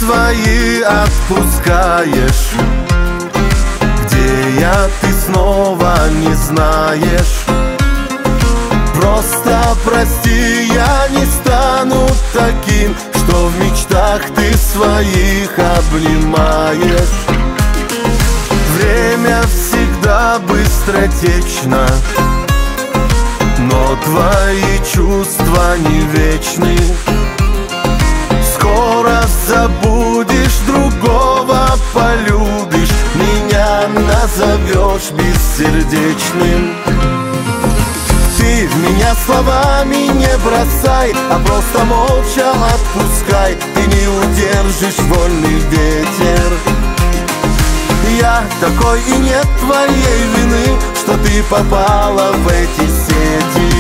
свои отпускаешь. Где я, ты снова не знаешь. Просто прости, я не стану таким, что в мечтах ты своих обнимаешь. Время всегда быстротечно, но твои чувства не вечны. Скоро забудешь, другого полюбишь, меня назовешь бессердечным. Ты в меня словами не бросай, а просто молча отпускай. Ты не удержишь вольный ветер. Я такой, и нет твоей вины, что ты попала в эти сети.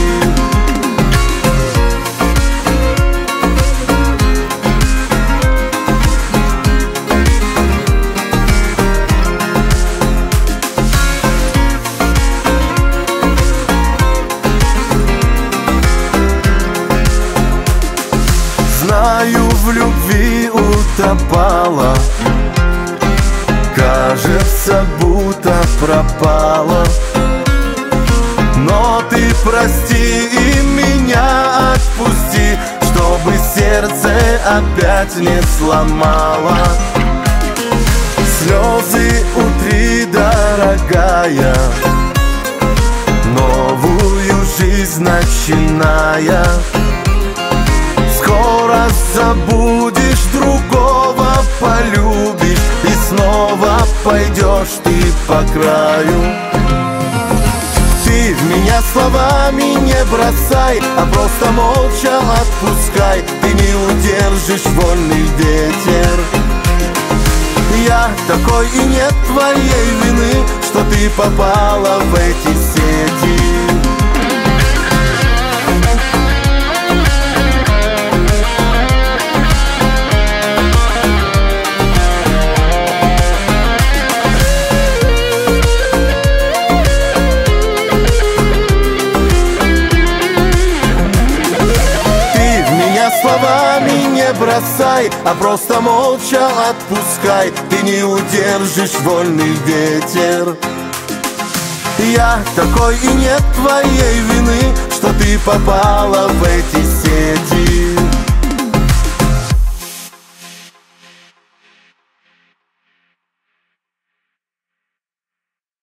Знаю, в любви утопала, кажется, будто пропала. Но ты прости и меня отпусти, чтобы сердце опять не сломало. Слезы утри, дорогая, новую жизнь начиная. Скоро забудешь, другого полюбишь, и снова пойдешь ты по краю. Ты в меня словами не бросай, а просто молча отпускай. Ты не удержишь вольный ветер. Я такой, и нет твоей вины, что ты попала в эти сети. Словами не бросай, а просто молча отпускай. Ты не удержишь вольный ветер. Я такой, и нет твоей вины, что ты попала в эти сети.